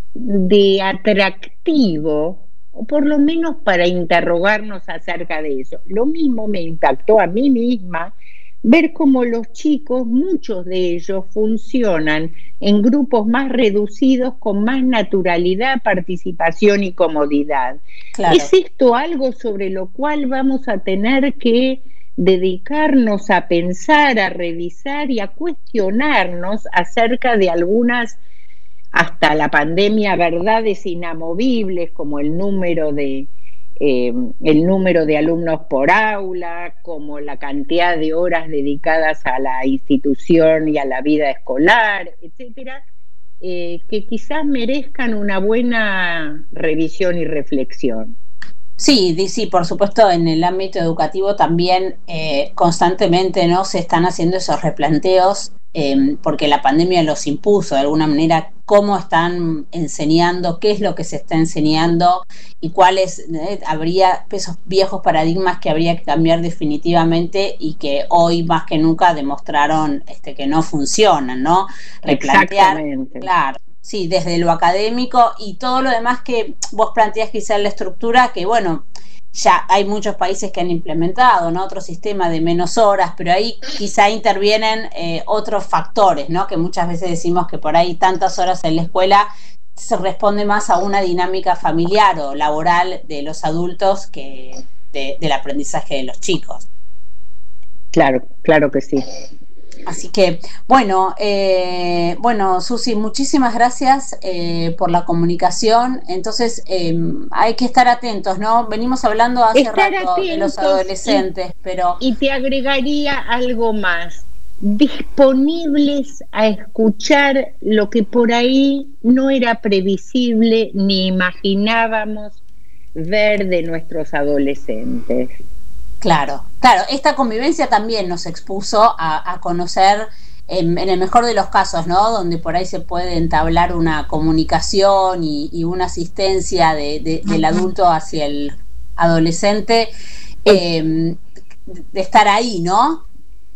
de atractivo, o por lo menos para interrogarnos acerca de eso. Lo mismo me impactó a mí misma ver cómo los chicos, muchos de ellos, funcionan en grupos más reducidos, con más naturalidad, participación y comodidad. Claro. ¿Es esto algo sobre lo cual vamos a tener que dedicarnos a pensar, a revisar y a cuestionarnos acerca de algunas, hasta la pandemia, verdades inamovibles, como el número de eh, el número de alumnos por aula, como la cantidad de horas dedicadas a la institución y a la vida escolar, etcétera, eh, que quizás merezcan una buena revisión y reflexión? Sí, sí, por supuesto, en el ámbito educativo también eh, constantemente, ¿no?, se están haciendo esos replanteos, eh, porque la pandemia los impuso de alguna manera, cómo están enseñando, qué es lo que se está enseñando y cuáles eh, habría esos viejos paradigmas que habría que cambiar definitivamente y que hoy más que nunca demostraron este, que no funcionan, ¿no? Replantear, exactamente. Claro. Sí, desde lo académico y todo lo demás que vos planteás, quizá en la estructura, que bueno, ya hay muchos países que han implementado, ¿no?, otro sistema de menos horas, pero ahí quizá intervienen eh, otros factores, ¿no?, que muchas veces decimos que por ahí tantas horas en la escuela se responde más a una dinámica familiar o laboral de los adultos que de, del aprendizaje de los chicos. Claro, claro que sí. Así que, bueno, eh, bueno, Susi, muchísimas gracias eh, por la comunicación. Entonces, eh, hay que estar atentos, ¿no? Venimos hablando hace estar rato atentos de los adolescentes, y, pero... Y te agregaría algo más. Disponibles a escuchar lo que por ahí no era previsible ni imaginábamos ver de nuestros adolescentes. Claro, claro, esta convivencia también nos expuso a, a conocer, en, en el mejor de los casos, ¿no?, donde por ahí se puede entablar una comunicación y, y una asistencia de, de, del adulto hacia el adolescente, eh, de estar ahí, ¿no?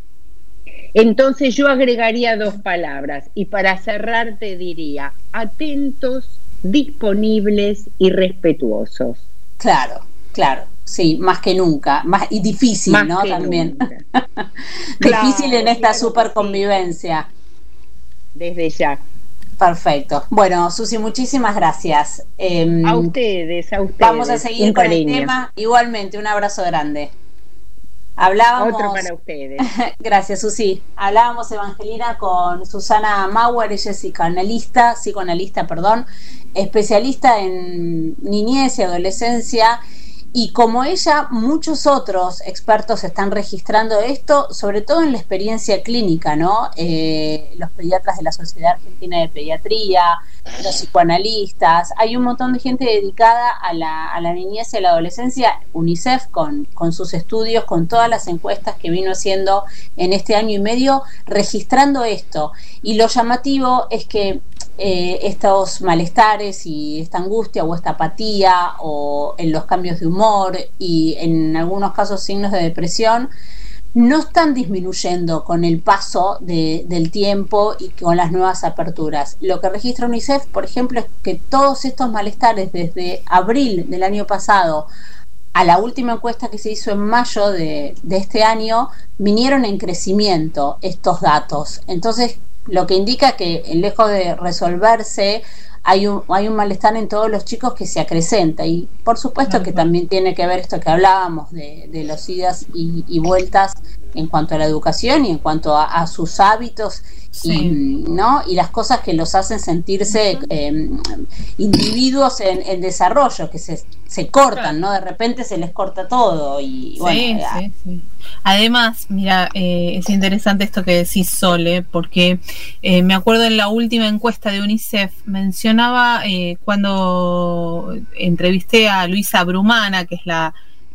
Entonces yo agregaría dos palabras y para cerrar te diría: atentos, disponibles y respetuosos. Claro, claro. Sí, más que nunca, más y difícil, más ¿no? También. Difícil claro, en esta claro super convivencia. Sí. Desde ya. Perfecto. Bueno, Susi, muchísimas gracias. Eh, a ustedes, a ustedes. Vamos a seguir un con cariño. El tema. Igualmente, un abrazo grande. Hablábamos. Otro para ustedes. Gracias, Susi. Hablábamos, Evangelina, con Susana Mauer, ella es psicoanalista, psicoanalista, perdón, especialista en niñez y adolescencia. Y como ella, muchos otros expertos están registrando esto, sobre todo en la experiencia clínica, ¿no? Eh, los pediatras de la Sociedad Argentina de Pediatría, los psicoanalistas, hay un montón de gente dedicada a la, a la niñez y a la adolescencia, UNICEF con, con sus estudios, con todas las encuestas que vino haciendo en este año y medio, registrando esto. Y lo llamativo es que Eh, estos malestares y esta angustia o esta apatía o en los cambios de humor y en algunos casos signos de depresión no están disminuyendo con el paso de, del tiempo y con las nuevas aperturas. Lo que registra UNICEF, por ejemplo, es que todos estos malestares desde abril del año pasado a la última encuesta que se hizo en mayo de, de este año vinieron en crecimiento estos datos. Entonces, lo que indica que lejos de resolverse hay un, hay un malestar en todos los chicos que se acrecenta y por supuesto que también tiene que ver esto que hablábamos de, de los idas y, y vueltas en cuanto a la educación y en cuanto a, a sus hábitos, sí. y, ¿no? y las cosas que los hacen sentirse uh-huh. eh, individuos en, en desarrollo, que se, se cortan, ¿no? De repente se les corta todo. Y bueno, sí, sí, sí. Además, mira, eh, es interesante esto que decís, Sole, porque eh, me acuerdo en la última encuesta de UNICEF, mencionaba eh, cuando entrevisté a Luisa Brumana, que es la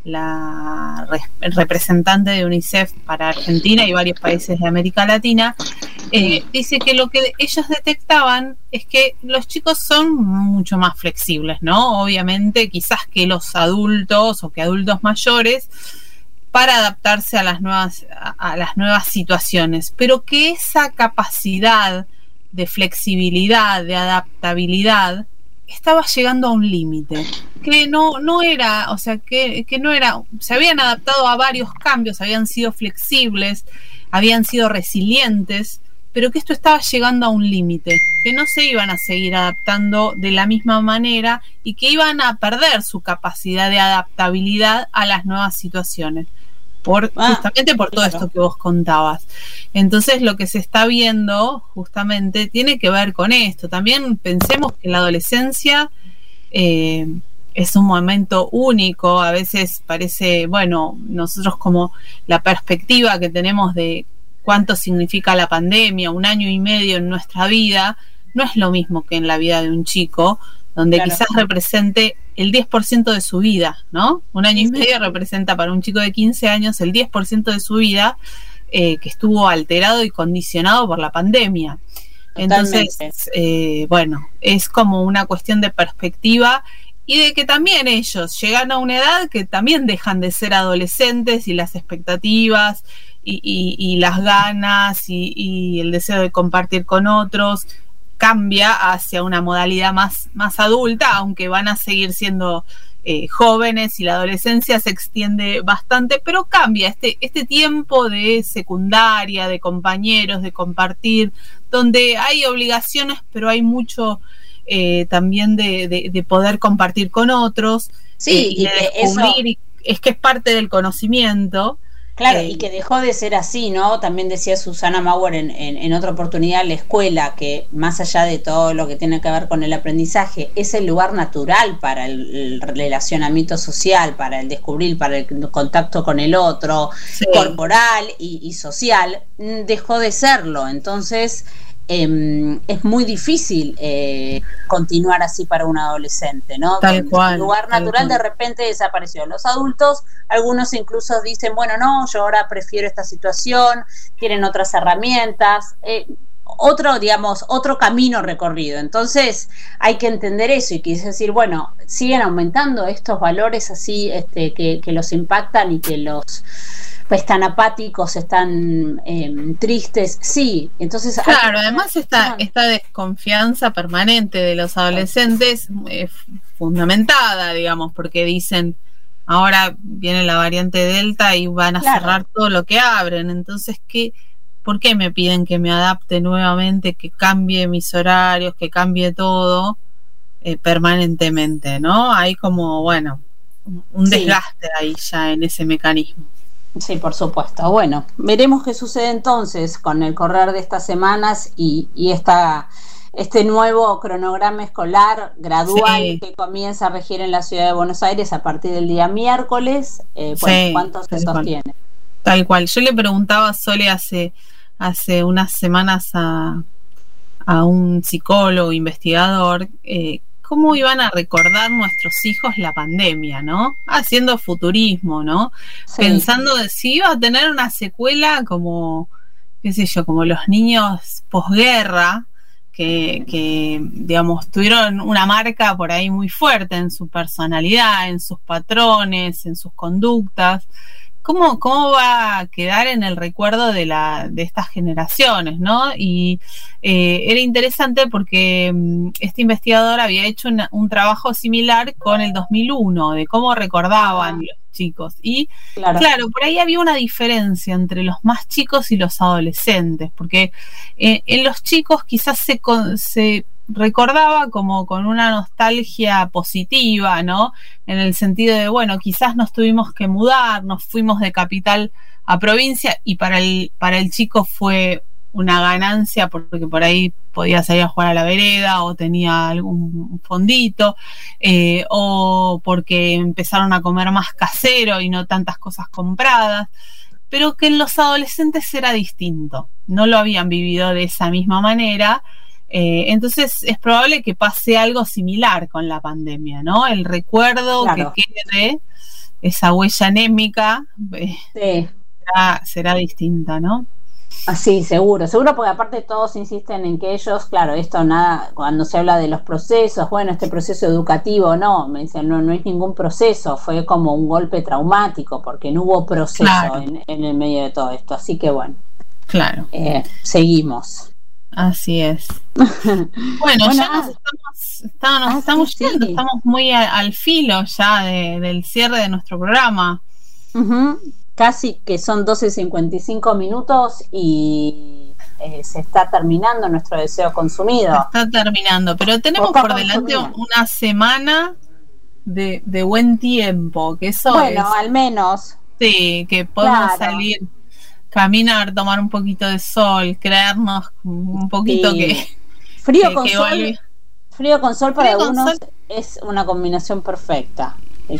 la re- representante de UNICEF para Argentina y varios países de América Latina, eh, dice que lo que ellos detectaban es que los chicos son mucho más flexibles, ¿no? Obviamente, quizás que los adultos o que adultos mayores, para adaptarse a las nuevas, a, a las nuevas situaciones, pero que esa capacidad de flexibilidad, de adaptabilidad, estaba llegando a un límite, que no, no era, o sea, que, que no era, se habían adaptado a varios cambios, habían sido flexibles, habían sido resilientes, pero que esto estaba llegando a un límite, que no se iban a seguir adaptando de la misma manera y que iban a perder su capacidad de adaptabilidad a las nuevas situaciones. Por, ah, justamente por todo claro. esto que vos contabas. Entonces lo que se está viendo justamente tiene que ver con esto. También pensemos que la adolescencia eh, es un momento único. A veces parece, bueno, nosotros como la perspectiva que tenemos de cuánto significa la pandemia, un año y medio en nuestra vida, no es lo mismo que en la vida de un chico, donde claro. quizás represente el diez por ciento de su vida, ¿no? Un año y medio representa para un chico de quince años el diez por ciento de su vida, eh, que estuvo alterado y condicionado por la pandemia. Totalmente. Entonces, eh, bueno, es como una cuestión de perspectiva y de que también ellos llegan a una edad que también dejan de ser adolescentes y las expectativas y, y, y las ganas y, y el deseo de compartir con otros cambia hacia una modalidad más, más adulta, aunque van a seguir siendo eh, jóvenes y la adolescencia se extiende bastante, pero cambia este, este tiempo de secundaria, de compañeros, de compartir, donde hay obligaciones, pero hay mucho eh, también de, de, de poder compartir con otros, sí, eh, y y de que descubrir, eso... y es que es parte del conocimiento. Claro, eh, y que dejó de ser así, ¿no? También decía Susana Mauer en, en, en otra oportunidad, la escuela, que más allá de todo lo que tiene que ver con el aprendizaje, es el lugar natural para el, el relacionamiento social, para el descubrir, para el contacto con el otro, sí. corporal y, y social, dejó de serlo. Entonces, eh, es muy difícil eh, continuar así para un adolescente, ¿no? Tal cual, el lugar natural de repente desapareció. Los adultos, algunos incluso dicen, bueno, no, yo ahora prefiero esta situación, tienen otras herramientas, eh, otro, digamos, otro camino recorrido. Entonces hay que entender eso y quise decir, bueno, siguen aumentando estos valores así este, que, que los impactan y que los pues están apáticos, están eh, tristes, sí. Entonces claro, además esta, esta desconfianza permanente de los adolescentes es fundamentada, digamos, porque dicen, ahora viene la variante Delta y van a claro. cerrar todo lo que abren, entonces, ¿qué, ¿por qué me piden que me adapte nuevamente, que cambie mis horarios, que cambie todo eh, permanentemente, ¿no? Hay como, bueno, un sí. desgaste ahí ya en ese mecanismo. Sí, por supuesto. Bueno, veremos qué sucede entonces con el correr de estas semanas y, y esta, este nuevo cronograma escolar gradual sí. que comienza a regir en la ciudad de Buenos Aires a partir del día miércoles. Eh, bueno, sí, ¿cuánto se sostiene? Cual. Tal cual. Yo le preguntaba a Sole hace, hace unas semanas a, a un psicólogo investigador eh, cómo iban a recordar nuestros hijos la pandemia, ¿no? Haciendo futurismo, ¿no? Sí. Pensando de si iba a tener una secuela como, qué sé yo, como los niños posguerra, que, que, digamos, tuvieron una marca por ahí muy fuerte en su personalidad, en sus patrones, en sus conductas. ¿Cómo, cómo va a quedar en el recuerdo de la de estas generaciones, ¿no? Y eh, era interesante porque um, este investigador había hecho una, un trabajo similar con el dos mil uno, de cómo recordaban los chicos. Y claro. claro, por ahí había una diferencia entre los más chicos y los adolescentes, porque eh, en los chicos quizás se, se recordaba como con una nostalgia positiva, ¿no? En el sentido de, bueno, quizás nos tuvimos que mudar, nos fuimos de capital a provincia y para el, para el chico fue una ganancia porque por ahí podía salir a jugar a la vereda o tenía algún fondito, eh, o porque empezaron a comer más casero y no tantas cosas compradas, pero que en los adolescentes era distinto, no lo habían vivido de esa misma manera, eh, entonces es probable que pase algo similar con la pandemia, ¿no? El recuerdo claro. que quede, esa huella anémica, eh, sí. será, será distinta, ¿no? Sí, seguro, seguro, porque aparte todos insisten en que ellos, claro, esto nada, cuando se habla de los procesos, bueno, este proceso educativo, no, me dicen, no, no es ningún proceso, fue como un golpe traumático, porque no hubo proceso claro. en, en el medio de todo esto, así que bueno, claro, eh, seguimos. Así es. Bueno, bueno, ya nos estamos, estamos, nos ah, estamos sí, yendo, sí. estamos muy a, al filo ya de, del cierre de nuestro programa. Uh-huh. Casi que son doce cincuenta y cinco minutos y eh, se está terminando nuestro deseo consumido. Se está terminando, pero tenemos Poca por delante consumida. una semana de, de buen tiempo, que eso bueno, es, al menos. Sí, que podemos claro. salir, caminar, tomar un poquito de sol, creernos un poquito sí. que... Frío que, con que sol, volvi... frío con sol para frío algunos sol. Es una combinación perfecta.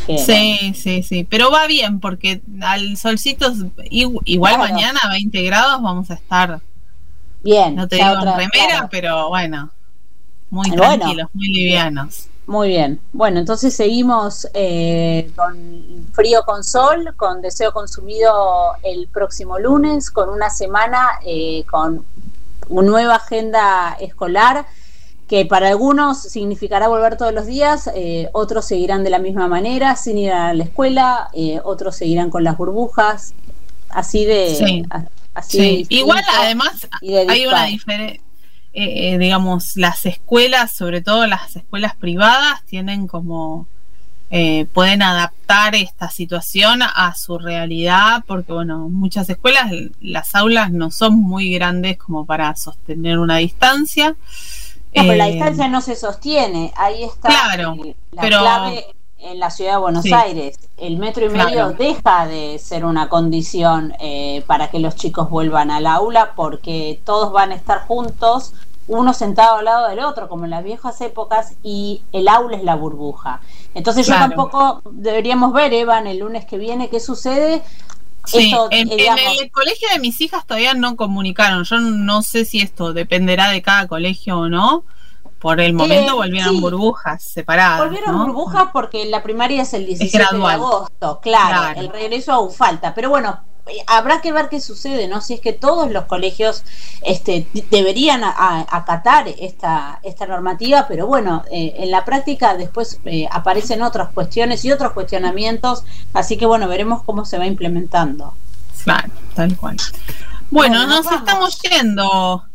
Sí, sí, sí, pero va bien porque al solcito igual claro. mañana a veinte grados vamos a estar bien, no te digo otra, en remera, claro. pero bueno, muy bueno, tranquilos, muy livianos. Muy bien, bueno, entonces seguimos eh, con Frío con Sol, con Deseo Consumido el próximo lunes, con una semana eh, con una nueva agenda escolar que para algunos significará volver todos los días, eh, otros seguirán de la misma manera, sin ir a la escuela, eh, otros seguirán con las burbujas, así de... Sí. A, así sí. de Igual, además, hay una diferencia, eh, digamos, las escuelas, sobre todo las escuelas privadas, tienen como... Eh, pueden adaptar esta situación a su realidad, porque, bueno, muchas escuelas, las aulas no son muy grandes como para sostener una distancia. No, pero la distancia no se sostiene, ahí está claro, el, la pero, clave en la ciudad de Buenos sí. Aires. El metro y medio claro. deja de ser una condición eh, para que los chicos vuelvan al aula, porque todos van a estar juntos, uno sentado al lado del otro, como en las viejas épocas, y el aula es la burbuja. Entonces claro. yo tampoco deberíamos ver, Evan, el lunes que viene qué sucede. Sí, esto, en, eh, digamos, en el colegio de mis hijas todavía no comunicaron. Yo no sé si esto dependerá de cada colegio o no. Por el momento eh, volvieron sí. burbujas separadas. Volvieron ¿no? burbujas porque la primaria es el diecisiete de agosto. Claro, claro, el regreso aún falta. Pero bueno, habrá que ver qué sucede, ¿no? Si es que todos los colegios este, deberían a, a, acatar esta, esta normativa, pero bueno, eh, en la práctica después eh, aparecen otras cuestiones y otros cuestionamientos, así que bueno, veremos cómo se va implementando. Claro, tal cual. Bueno, bueno nos, nos estamos yendo.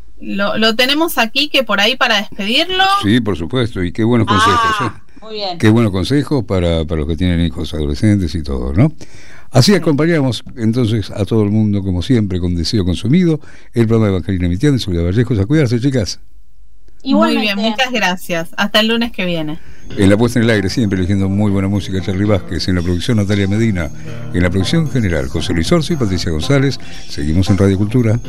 Lo, lo tenemos aquí, que por ahí para despedirlo. Sí, por supuesto, y qué buenos consejos. Ah, ¿eh? Muy bien. Qué buenos consejos para, para los que tienen hijos adolescentes y todo, ¿no? Así acompañamos entonces a todo el mundo, como siempre, con Deseo Consumido, el programa de Evangelina Mitián de Soledad Vallejos. A cuidarse, chicas. Igualmente. Muy bien, muchas gracias. Hasta el lunes que viene. En la puesta en el aire, siempre eligiendo muy buena música, Charly Vázquez. En la producción, Natalia Medina. En la producción general, José Luis Orsi y Patricia González. Seguimos en Radio Cultura.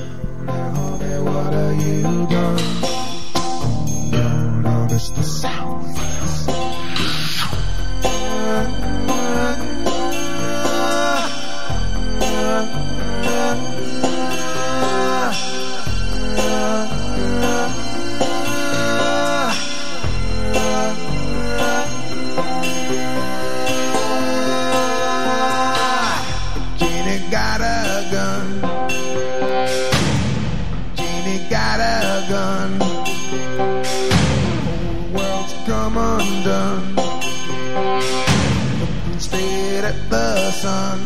The sun.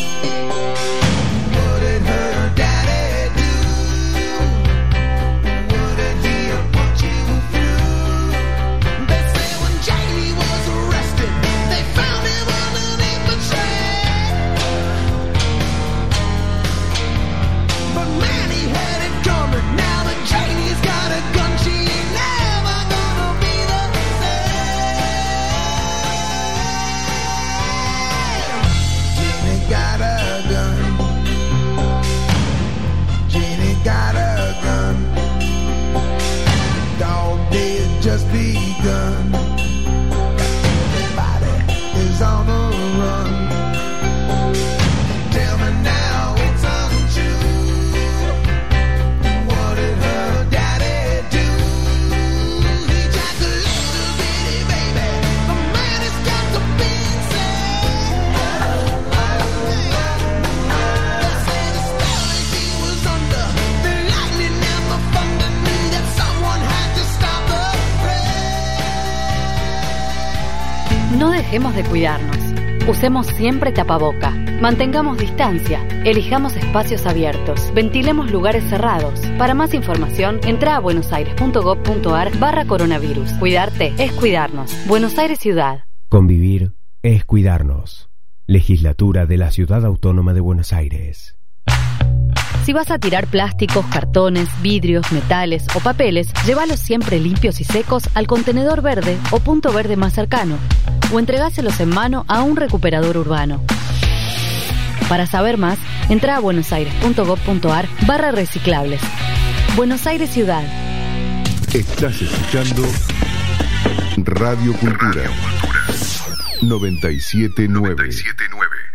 What did her daddy do? What did he put you through? They say when Jamie was arrested, they found him underneath the tree. But man, he had it coming. Now that Jamie's got a gun, she ain't never begun. Everybody is on the run. Tell me now it's untrue. What did her daddy do? He tried to little bitty baby. The man has got to be insane. They say the spell that he was under, the lightning and the thunder knew that someone had to stop the rain. No dejemos de cuidarnos. Usemos siempre tapaboca. Mantengamos distancia. Elijamos espacios abiertos. Ventilemos lugares cerrados. Para más información, entra a buenosaires.gov.ar barra coronavirus. Cuidarte es cuidarnos. Buenos Aires Ciudad. Convivir es cuidarnos. Legislatura de la Ciudad Autónoma de Buenos Aires. Si vas a tirar plásticos, cartones, vidrios, metales o papeles, llévalos siempre limpios y secos al contenedor verde o punto verde más cercano, o entregáselos en mano a un recuperador urbano. Para saber más, entra a buenosaires.gov.ar barra reciclables. Buenos Aires Ciudad. Estás escuchando Radio Cultura noventa y siete nueve.